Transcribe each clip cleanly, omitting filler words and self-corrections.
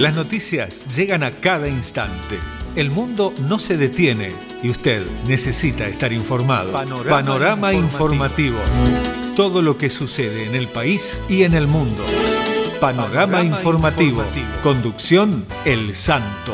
Las noticias llegan a cada instante. El mundo no se detiene y usted necesita estar informado. Panorama informativo. Todo lo que sucede en el país y en el mundo. Panorama informativo. Conducción El Santo.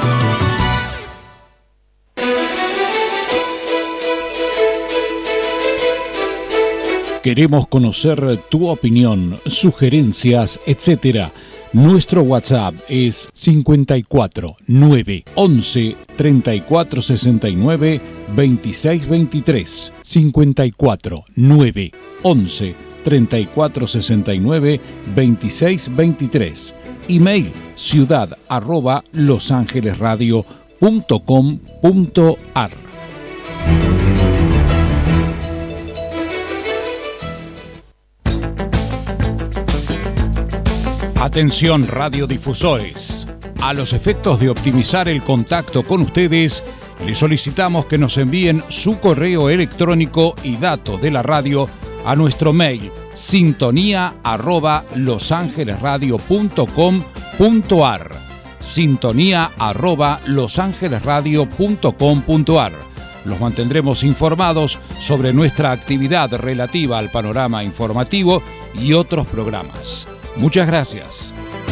Queremos conocer tu opinión, sugerencias, etc. Nuestro WhatsApp es 54 9 11 34 69 26 23. 54 9 11 34 69 26 23. Email ciudad@losangelesradio.com.ar. Atención radiodifusores. A los efectos de optimizar el contacto con ustedes, les solicitamos que nos envíen su correo electrónico y datos de la radio a nuestro mail sintonía@losangelesradio.com.ar. sintonía@losangelesradio.com.ar. Los mantendremos informados sobre nuestra actividad relativa al panorama informativo y otros programas. Muchas gracias.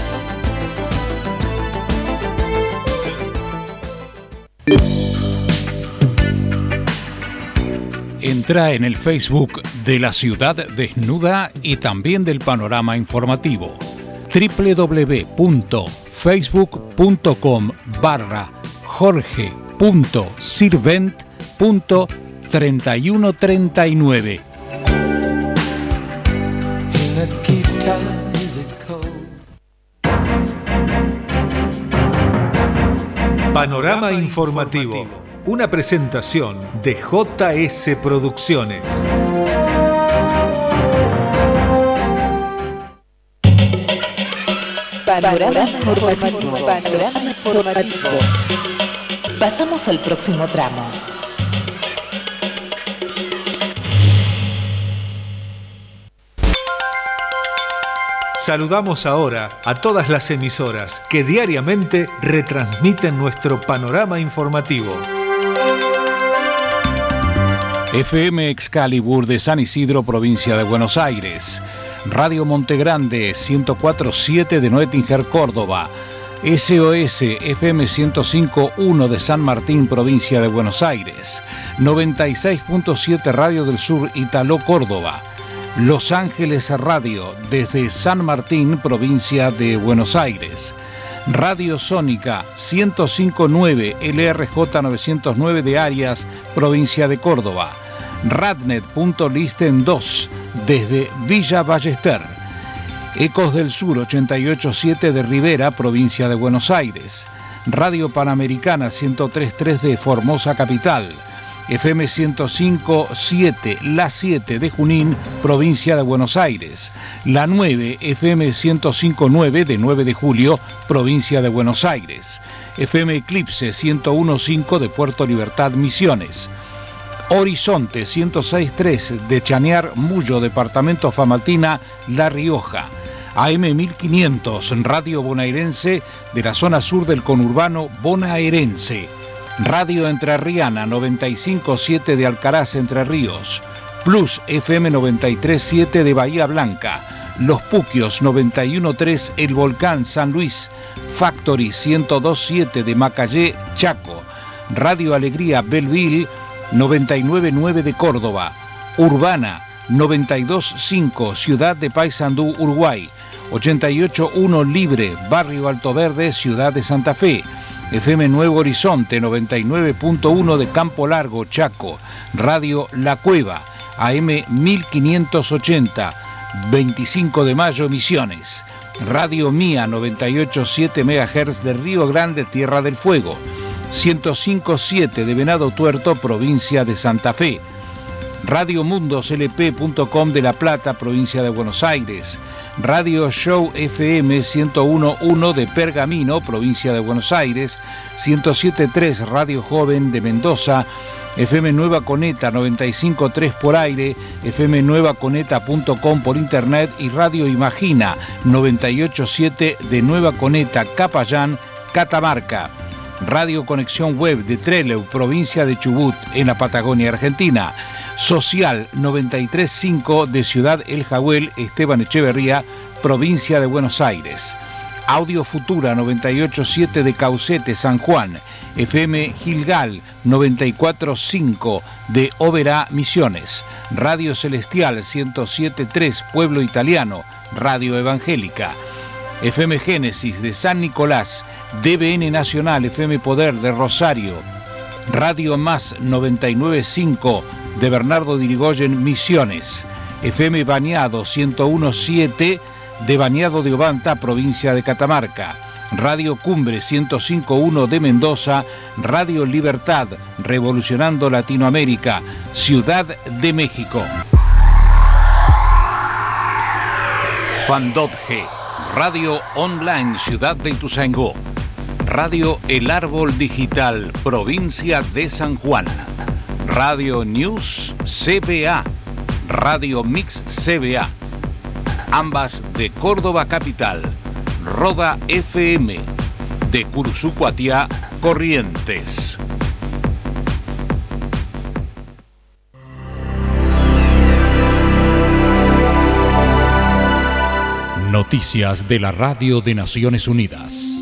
Entra en el Facebook de La Ciudad Desnuda y también del Panorama Informativo. www.facebook.com/jorge.sirvent.3139. Panorama informativo. Una presentación de JS Producciones. Panorama informativo. Panorama informativo. Pasamos al próximo tramo. Saludamos ahora a todas las emisoras que diariamente retransmiten nuestro panorama informativo. FM Excalibur de San Isidro, provincia de Buenos Aires. Radio Montegrande 104.7 de Noetinger, Córdoba. SOS FM 105.1 de San Martín, provincia de Buenos Aires. 96.7 Radio del Sur, Italó, Córdoba. Los Ángeles Radio desde San Martín, provincia de Buenos Aires. Radio Sónica 105.9 LRJ 909 de Arias, provincia de Córdoba. Radnet.listen 2 desde Villa Ballester. Ecos del Sur 88.7 de Rivera, provincia de Buenos Aires. Radio Panamericana 103.3 de Formosa Capital. FM 105.7, La 7 de Junín, provincia de Buenos Aires. La 9, FM 105.9 de 9 de Julio, provincia de Buenos Aires. FM Eclipse 101.5 de Puerto Libertad, Misiones. Horizonte 106.3 de Chañar, Mullo, departamento Famatina, La Rioja. AM 1500, Radio Bonaerense de la zona sur del conurbano bonaerense. Radio Entrerriana 95.7 de Alcaraz, Entre Ríos. Plus FM 93.7 de Bahía Blanca. Los Puquios 91.3 El Volcán, San Luis. Factory 102.7 de Macayé, Chaco. Radio Alegría Belleville 99.9 de Córdoba. Urbana 92.5 Ciudad de Paysandú, Uruguay. 88.1 Libre, Barrio Alto Verde, Ciudad de Santa Fe. FM Nuevo Horizonte 99.1 de Campo Largo, Chaco. Radio La Cueva, AM 1580, 25 de mayo, Misiones. Radio Mía 98.7 MHz de Río Grande, Tierra del Fuego. 105.7 de Venado Tuerto, provincia de Santa Fe. RadioMundosLP.com de La Plata, provincia de Buenos Aires. Radio Show FM 101.1 de Pergamino, provincia de Buenos Aires. 107.3 Radio Joven de Mendoza. FM Nueva Coneta 95.3 por aire, fmnuevaconeta.com por internet y Radio Imagina 98.7 de Nueva Coneta, Capayán, Catamarca. Radio Conexión Web de Trelew, provincia de Chubut, en la Patagonia Argentina. Social 93.5 de Ciudad El Jagüel, Esteban Echeverría, provincia de Buenos Aires. Audio Futura 98.7 de Caucete, San Juan. FM Gilgal 94.5 de Oberá, Misiones. Radio Celestial 107.3 Pueblo Italiano, Radio Evangélica. FM Génesis de San Nicolás, DBN Nacional, FM Poder de Rosario. Radio Más 99.5 de Bernardo de Irigoyen, Misiones. FM Bañado 101.7 de Bañado de Obanta, provincia de Catamarca. Radio Cumbre 105.1 de Mendoza, Radio Libertad, revolucionando Latinoamérica, Ciudad de México. Fandotge, Radio Online, Ciudad de Ituzaingó. Radio El Árbol Digital, provincia de San Juan. Radio News CBA, Radio Mix CBA, ambas de Córdoba Capital. Roda FM, de Cursucuatiá, Corrientes. Noticias de la Radio de Naciones Unidas.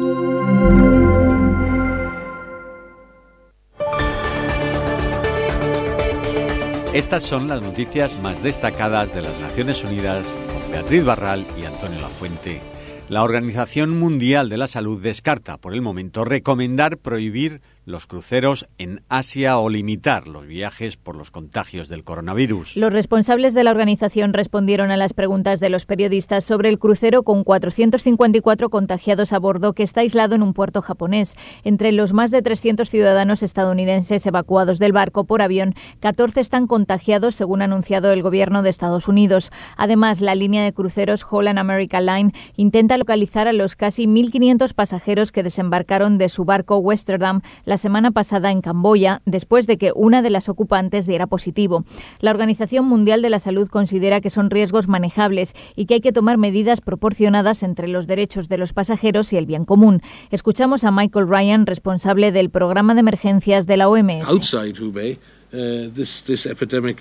Estas son las noticias más destacadas de las Naciones Unidas con Beatriz Barral y Antonio Lafuente. La Organización Mundial de la Salud descarta por el momento recomendar prohibir los cruceros en Asia o limitar los viajes por los contagios del coronavirus. Los responsables de la organización respondieron a las preguntas de los periodistas sobre el crucero con 454 contagiados a bordo que está aislado en un puerto japonés. Entre los más de 300 ciudadanos estadounidenses evacuados del barco por avión, 14 están contagiados, según ha anunciado el gobierno de Estados Unidos. Además, la línea de cruceros Holland America Line intenta localizar a los casi 1.500 pasajeros que desembarcaron de su barco Westerdam la semana pasada en Camboya, después de que una de las ocupantes diera positivo. La Organización Mundial de la Salud considera que son riesgos manejables y que hay que tomar medidas proporcionadas entre los derechos de los pasajeros y el bien común. Escuchamos a Michael Ryan, responsable del programa de emergencias de la OMS. Outside Hubei, this epidemic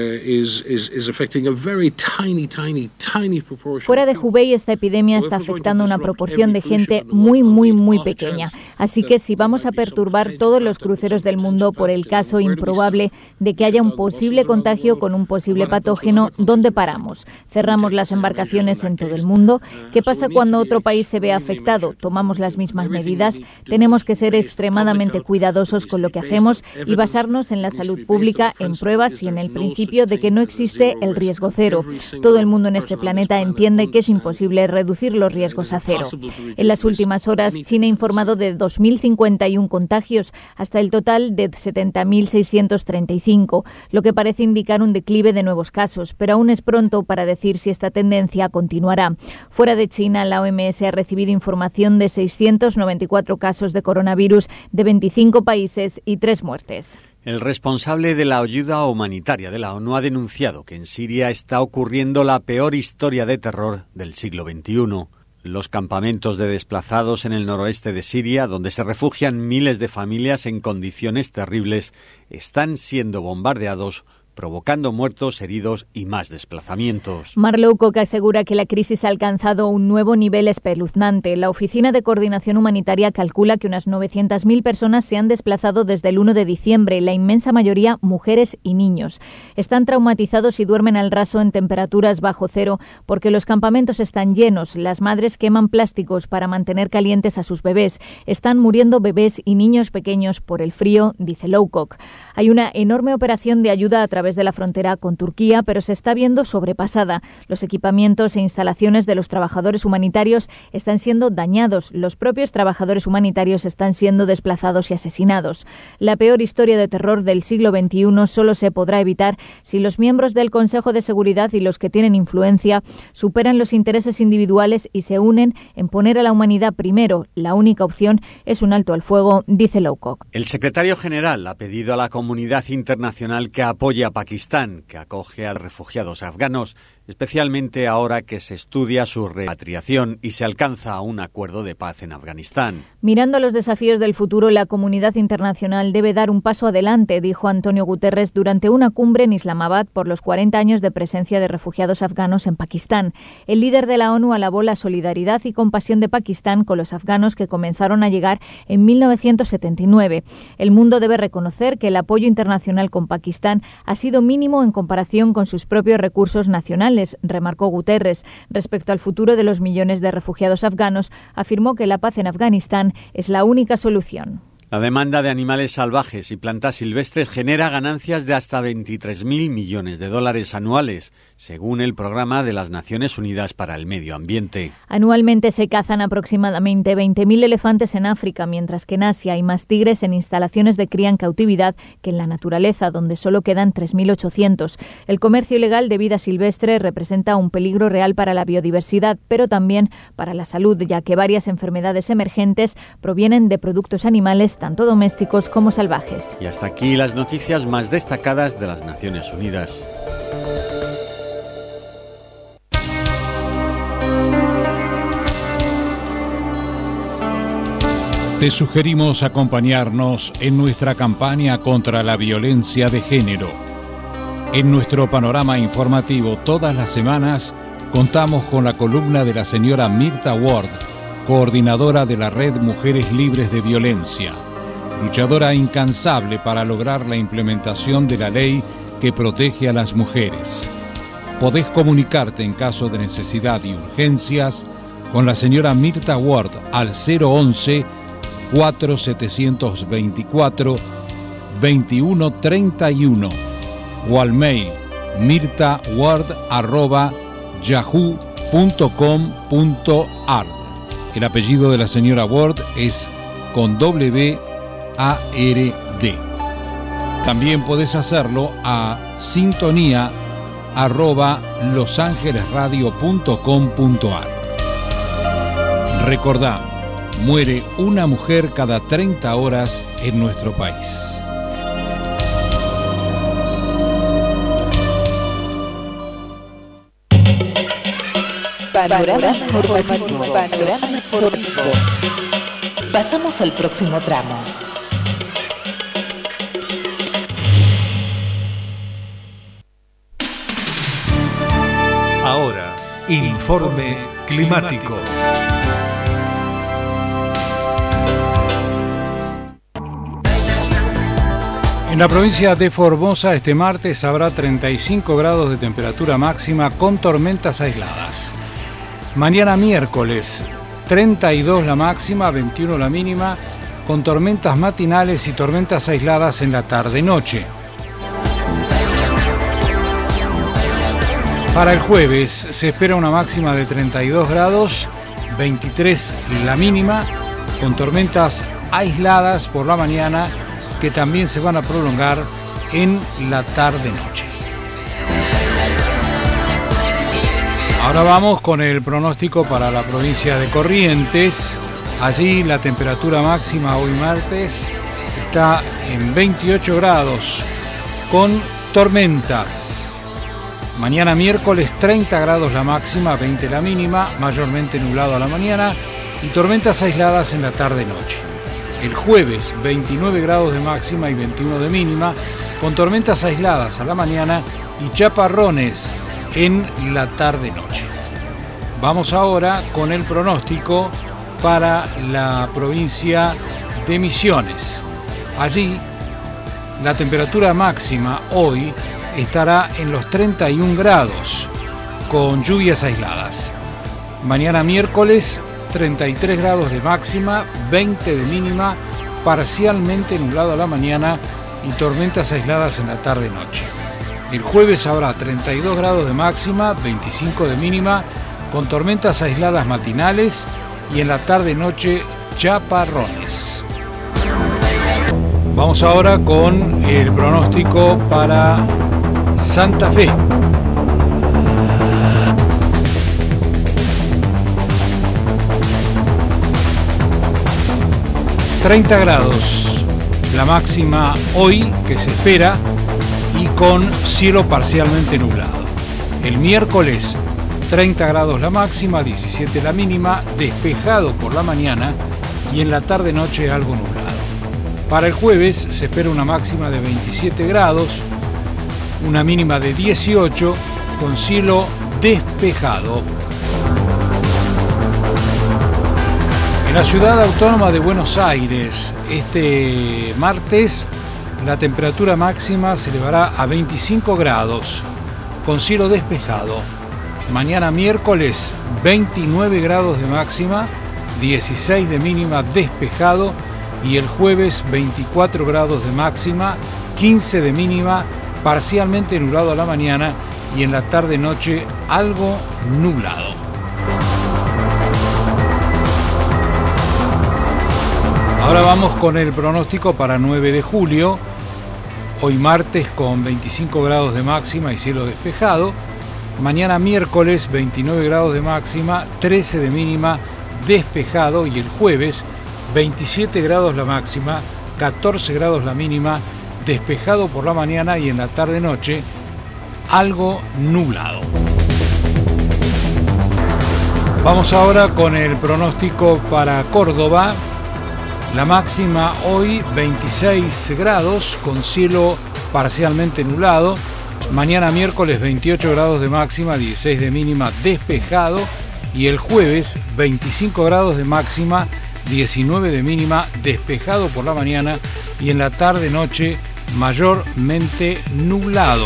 is affecting a very tiny proportion. Fuera de Hubei, esta epidemia está afectando a una proporción de gente muy pequeña. Así que si vamos a perturbar todos los cruceros del mundo por el caso improbable de que haya un posible contagio con un posible patógeno, ¿dónde paramos? ¿Cerramos las embarcaciones en todo el mundo? ¿Qué pasa cuando otro país se ve afectado? ¿Tomamos las mismas medidas? Tenemos que ser extremadamente cuidadosos con lo que hacemos y basarnos en la salud pública, en pruebas y en el principio de que no existe el riesgo cero. Todo el mundo en este planeta entiende que es imposible reducir los riesgos a cero. En las últimas horas, China ha informado de 2.051 contagios, hasta el total de 70.635, lo que parece indicar un declive de nuevos casos, pero aún es pronto para decir si esta tendencia continuará. Fuera de China, la OMS ha recibido información de 694 casos de coronavirus de 25 países y 3 muertes. El responsable de la ayuda humanitaria de la ONU ha denunciado que en Siria está ocurriendo la peor historia de terror del siglo XXI. Los campamentos de desplazados en el noroeste de Siria, donde se refugian miles de familias en condiciones terribles, están siendo bombardeados, provocando muertos, heridos y más desplazamientos. Mark Lowcock asegura que la crisis ha alcanzado un nuevo nivel espeluznante. La Oficina de Coordinación Humanitaria calcula que unas 900.000 personas se han desplazado desde el 1 de diciembre, la inmensa mayoría mujeres y niños. Están traumatizados y duermen al raso en temperaturas bajo cero porque los campamentos están llenos. Las madres queman plásticos para mantener calientes a sus bebés. Están muriendo bebés y niños pequeños por el frío, dice Lowcock. Hay una enorme operación de ayuda a través través de la frontera con Turquía, pero se está viendo sobrepasada. Los equipamientos e instalaciones de los trabajadores humanitarios están siendo dañados. Los propios trabajadores humanitarios están siendo desplazados y asesinados. La peor historia de terror del siglo XXI solo se podrá evitar si los miembros del Consejo de Seguridad y los que tienen influencia superan los intereses individuales y se unen en poner a la humanidad primero. La única opción es un alto al fuego, dice Lowcock. El secretario general ha pedido a la comunidad internacional que apoye a Pakistán, que acoge a refugiados afganos, especialmente ahora que se estudia su repatriación y se alcanza un acuerdo de paz en Afganistán. Mirando a los desafíos del futuro, la comunidad internacional debe dar un paso adelante, dijo Antonio Guterres durante una cumbre en Islamabad por los 40 años de presencia de refugiados afganos en Pakistán. El líder de la ONU alabó la solidaridad y compasión de Pakistán con los afganos que comenzaron a llegar en 1979. El mundo debe reconocer que el apoyo internacional con Pakistán ha sido mínimo en comparación con sus propios recursos nacionales, remarcó Guterres. Respecto al futuro de los millones de refugiados afganos, afirmó que la paz en Afganistán es la única solución. La demanda de animales salvajes y plantas silvestres genera ganancias de hasta 23.000 millones de dólares anuales, según el Programa de las Naciones Unidas para el Medio Ambiente. Anualmente se cazan aproximadamente 20.000 elefantes en África, mientras que en Asia hay más tigres en instalaciones de cría en cautividad que en la naturaleza, donde solo quedan 3.800. El comercio ilegal de vida silvestre representa un peligro real para la biodiversidad, pero también para la salud, ya que varias enfermedades emergentes provienen de productos animales tanto domésticos como salvajes. Y hasta aquí las noticias más destacadas de las Naciones Unidas. Te sugerimos acompañarnos en nuestra campaña contra la violencia de género. En nuestro panorama informativo todas las semanas contamos con la columna de la señora Mirta Ward, coordinadora de la Red Mujeres Libres de Violencia, luchadora incansable para lograr la implementación de la ley que protege a las mujeres. Podés comunicarte en caso de necesidad y urgencias con la señora Mirta Ward al 011-424-2131 o al mail mirtaward@yahoo.com.ar. El apellido de la señora Ward es con W-A-R-D. También podés hacerlo a sintonía@losangelesradio.com.ar. Recordá, muere una mujer cada 30 horas en nuestro país. Panorama informativo. Panorama informativo. Pasamos al próximo tramo. Ahora, informe climático. En la provincia de Formosa este martes habrá 35 grados de temperatura máxima con tormentas aisladas. Mañana miércoles 32 la máxima, 21 la mínima, con tormentas matinales y tormentas aisladas en la tarde-noche. Para el jueves se espera una máxima de 32 grados, 23 la mínima, con tormentas aisladas por la mañana que también se van a prolongar en la tarde-noche. Ahora vamos con el pronóstico para la provincia de Corrientes. Allí la temperatura máxima hoy martes está en 28 grados con tormentas. Mañana miércoles 30 grados la máxima, 20 la mínima, mayormente nublado a la mañana y tormentas aisladas en la tarde-noche. El jueves 29 grados de máxima y 21 de mínima, con tormentas aisladas a la mañana y chaparrones en la tarde-noche. Vamos ahora con el pronóstico para la provincia de Misiones. Allí la temperatura máxima hoy estará en los 31 grados, con lluvias aisladas. Mañana miércoles 33 grados de máxima, 20 de mínima, parcialmente nublado a la mañana y tormentas aisladas en la tarde-noche. El jueves habrá 32 grados de máxima, 25 de mínima, con tormentas aisladas matinales y en la tarde-noche chaparrones. Vamos ahora con el pronóstico para Santa Fe. ...30 grados la máxima hoy que se espera y con cielo parcialmente nublado. El miércoles 30 grados la máxima, 17 la mínima, despejado por la mañana y en la tarde-noche algo nublado. Para el jueves se espera una máxima de 27 grados, una mínima de 18 con cielo despejado. En la ciudad autónoma de Buenos Aires, este martes, la temperatura máxima se elevará a 25 grados, con cielo despejado. Mañana miércoles, 29 grados de máxima, 16 de mínima, despejado. Y el jueves, 24 grados de máxima, 15 de mínima, parcialmente nublado a la mañana y en la tarde-noche algo nublado. Ahora vamos con el pronóstico para 9 de julio, hoy martes con 25 grados de máxima y cielo despejado, mañana miércoles 29 grados de máxima, 13 de mínima, despejado y el jueves 27 grados la máxima, 14 grados la mínima, despejado por la mañana y en la tarde-noche algo nublado. Vamos ahora con el pronóstico para Córdoba. La máxima hoy 26 grados con cielo parcialmente nublado. Mañana miércoles 28 grados de máxima, 16 de mínima, despejado. Y el jueves 25 grados de máxima, 19 de mínima, despejado por la mañana y en la tarde-noche mayormente nublado.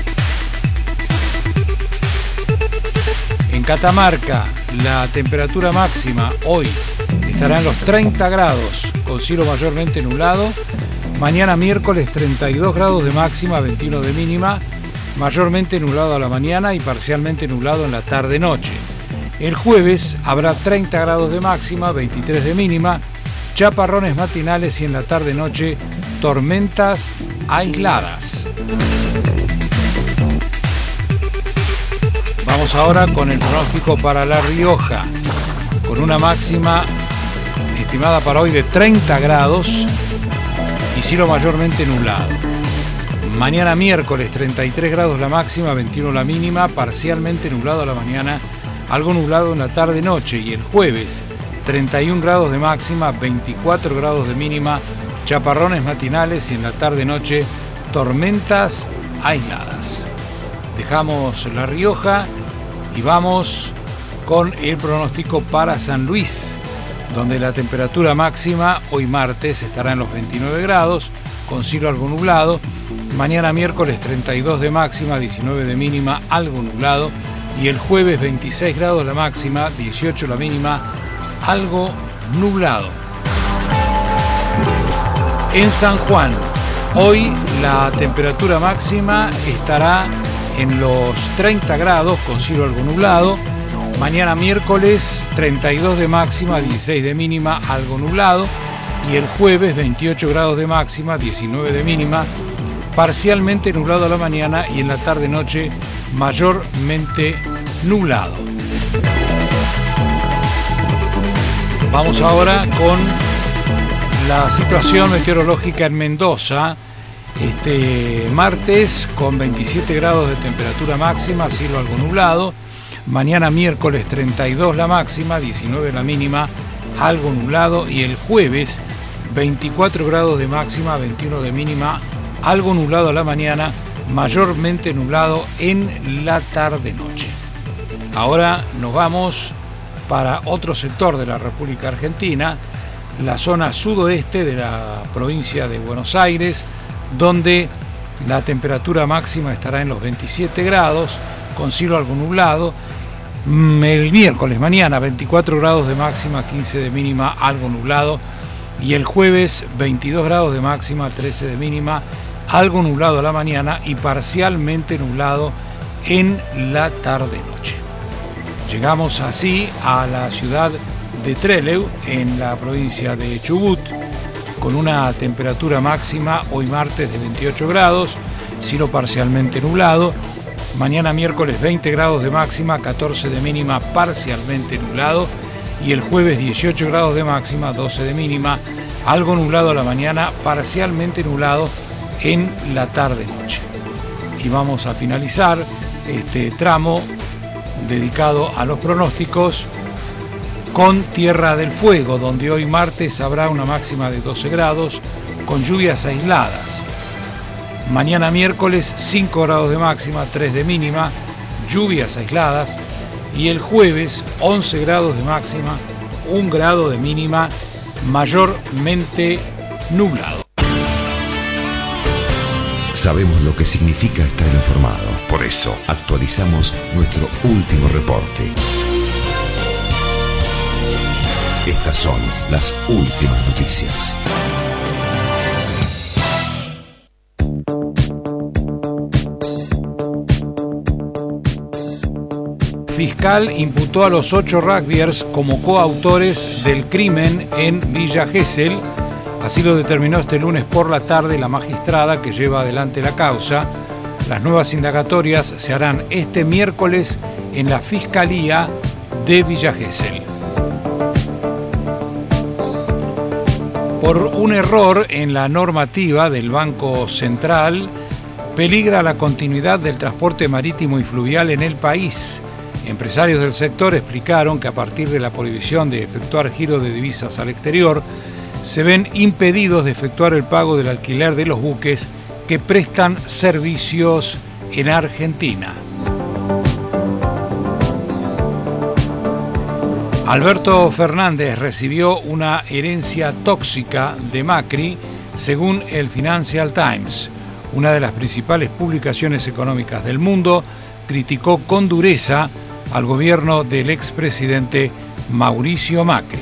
En Catamarca la temperatura máxima hoy estará en los 30 grados con cielo mayormente nublado. Mañana miércoles 32 grados de máxima, 21 de mínima, mayormente nublado a la mañana y parcialmente nublado en la tarde-noche. El jueves habrá 30 grados de máxima, 23 de mínima, chaparrones matinales y en la tarde-noche tormentas aisladas. Vamos ahora con el pronóstico para La Rioja, con una máxima estimada para hoy de 30 grados y cielo mayormente nublado. Mañana miércoles 33 grados la máxima, 21 la mínima, parcialmente nublado a la mañana, algo nublado en la tarde-noche y el jueves 31 grados de máxima, 24 grados de mínima, chaparrones matinales y en la tarde-noche tormentas aisladas. Dejamos La Rioja y vamos con el pronóstico para San Luis, donde la temperatura máxima hoy martes estará en los 29 grados, con cielo algo nublado. Mañana miércoles 32 de máxima, 19 de mínima, algo nublado. Y el jueves 26 grados la máxima, 18 la mínima, algo nublado. En San Juan, hoy la temperatura máxima estará en los 30 grados, con cielo algo nublado. Mañana miércoles 32 de máxima, 16 de mínima, algo nublado. Y el jueves 28 grados de máxima, 19 de mínima, parcialmente nublado a la mañana y en la tarde-noche mayormente nublado. Vamos ahora con la situación meteorológica en Mendoza. Este martes con 27 grados de temperatura máxima, cielo algo nublado. Mañana miércoles 32 la máxima, 19 la mínima, algo nublado. Y el jueves 24 grados de máxima, 21 de mínima, algo nublado a la mañana, mayormente nublado en la tarde-noche. Ahora nos vamos para otro sector de la República Argentina, la zona sudoeste de la provincia de Buenos Aires, donde la temperatura máxima estará en los 27 grados, con cielo algo nublado. El miércoles, mañana, 24 grados de máxima, 15 de mínima, algo nublado. Y el jueves, 22 grados de máxima, 13 de mínima, algo nublado a la mañana y parcialmente nublado en la tarde-noche. Llegamos así a la ciudad de Trelew, en la provincia de Chubut, con una temperatura máxima hoy martes de 28 grados, cielo parcialmente nublado. Mañana miércoles 20 grados de máxima, 14 de mínima, parcialmente nublado. Y el jueves 18 grados de máxima, 12 de mínima, algo nublado a la mañana, parcialmente nublado en la tarde-noche. Y vamos a finalizar este tramo dedicado a los pronósticos con Tierra del Fuego, donde hoy martes habrá una máxima de 12 grados, con lluvias aisladas. Mañana miércoles 5 grados de máxima, 3 de mínima, lluvias aisladas. Y el jueves 11 grados de máxima, 1 grado de mínima, mayormente nublado. Sabemos lo que significa estar informado. Por eso actualizamos nuestro último reporte. Estas son las últimas noticias. Fiscal imputó a los 8 rugbyers como coautores del crimen en Villa Gesell. Así lo determinó este lunes por la tarde la magistrada que lleva adelante la causa. Las nuevas indagatorias se harán este miércoles en la Fiscalía de Villa Gesell. Por un error en la normativa del Banco Central, peligra la continuidad del transporte marítimo y fluvial en el país. Empresarios del sector explicaron que a partir de la prohibición de efectuar giro de divisas al exterior, se ven impedidos de efectuar el pago del alquiler de los buques que prestan servicios en Argentina. Alberto Fernández recibió una herencia tóxica de Macri, según el Financial Times. Una de las principales publicaciones económicas del mundo criticó con dureza al gobierno del expresidente Mauricio Macri.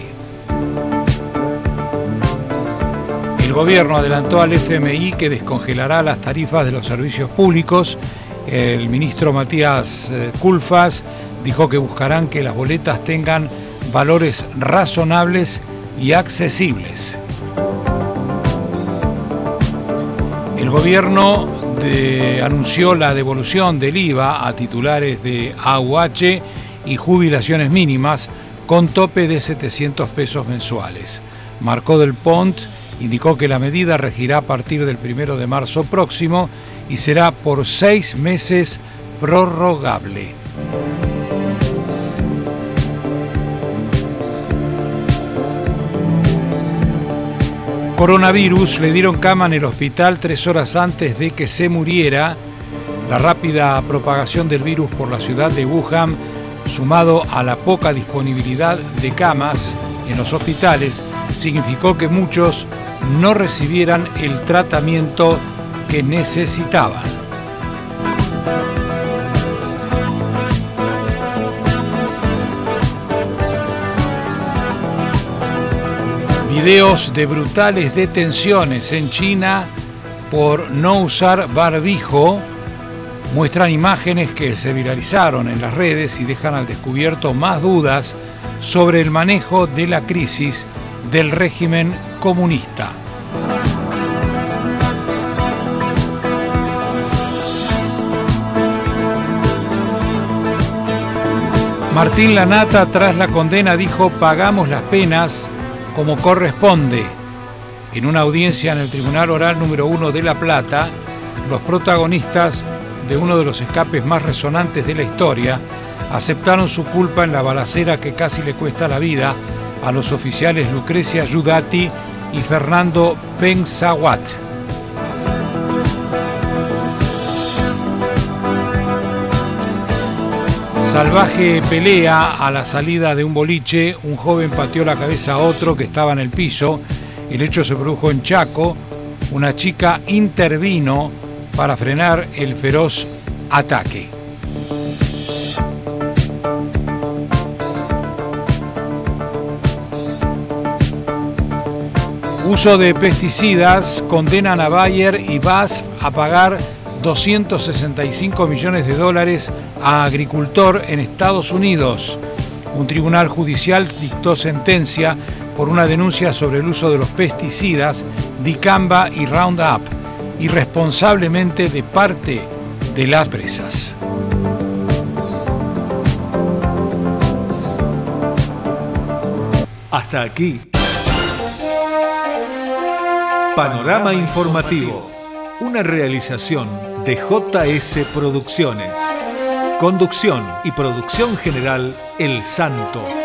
El gobierno adelantó al FMI que descongelará las tarifas de los servicios públicos. El ministro Matías Culfas dijo que buscarán que las boletas tengan valores razonables y accesibles. El gobierno anunció la devolución del IVA a titulares de AUH y jubilaciones mínimas con tope de 700 pesos mensuales. Marcó del Pont indicó que la medida regirá a partir del 1 de marzo próximo y será por 6 meses prorrogable. Coronavirus, le dieron cama en el hospital 3 horas antes de que se muriera. La rápida propagación del virus por la ciudad de Wuhan, sumado a la poca disponibilidad de camas en los hospitales, significó que muchos no recibieran el tratamiento que necesitaban. Videos de brutales detenciones en China por no usar barbijo muestran imágenes que se viralizaron en las redes y dejan al descubierto más dudas sobre el manejo de la crisis del régimen comunista. Martín Lanata, tras la condena, dijo: pagamos las penas como corresponde. En una audiencia en el Tribunal Oral número 1 de La Plata, los protagonistas de uno de los escapes más resonantes de la historia aceptaron su culpa en la balacera que casi le cuesta la vida a los oficiales Lucrecia Giudati y Fernando Pensawat. Salvaje pelea a la salida de un boliche. Un joven pateó la cabeza a otro que estaba en el piso. El hecho se produjo en Chaco. Una chica intervino para frenar el feroz ataque. Uso de pesticidas, condenan a Bayer y BASF a pagar $265 millones a agricultor en Estados Unidos. Un tribunal judicial dictó sentencia por una denuncia sobre el uso de los pesticidas Dicamba y Roundup, irresponsablemente de parte de las empresas. Hasta aquí. Panorama Informativo, una realización de JS Producciones. Conducción y producción general El Santo.